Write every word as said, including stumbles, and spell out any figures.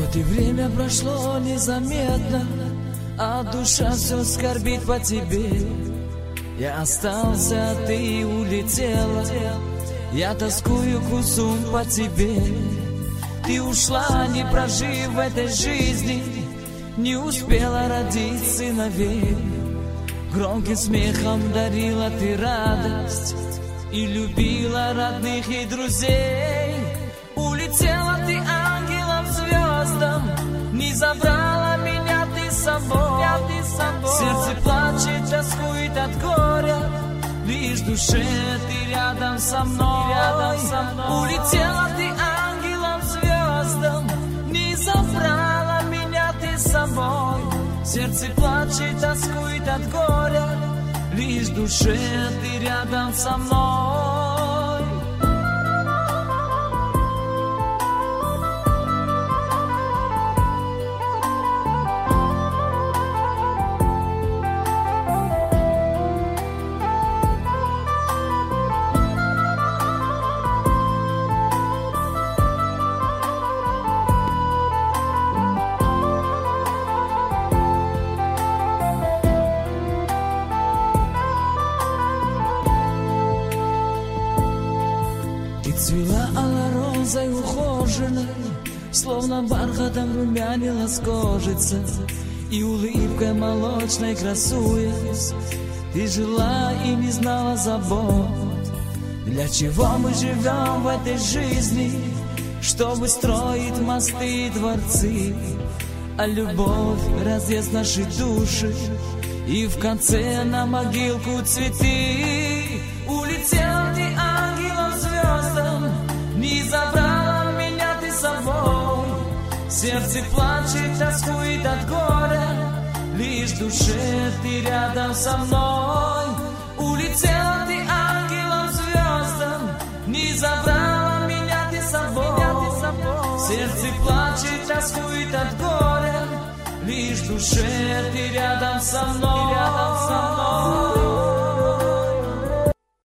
Вот и время прошло незаметно, а душа все скорбит по тебе. Я остался, а ты улетела. Я тоскую, Кусум, по тебе. Ты ушла, не прожив в этой жизни, не успела родить сыновей. Громким смехом дарила ты радость и любила родных и друзей. Улетела ты ангелом звездам, не забрала меня ты с собой. Сердце плачет, тоскует от горя, лишь в душе ты рядом со мной. Улетела ты ангелом звездам, не забрала меня ты с собой. Сердце плачет, тоскует от горя, лишь в душе ты рядом со мной. Цвела алой розой ухоженной, словно бархатом румянилась кожица, и улыбкой молочной красуясь, ты жила и не знала забот. Для чего мы живем в этой жизни? Чтобы строить мосты и дворцы, а любовь разъест наши души, и в конце на могилку цветы. Улетел ты ангелом звездам, не забрала меня ты с собой. Сердце плачет, тоскует от горя, лишь в душе ты рядом со мной. Улетел ты ангелом звездам, не забрала меня ты с собой. Сердце плачет, тоскует от горя, лишь в душе ты рядом со мной.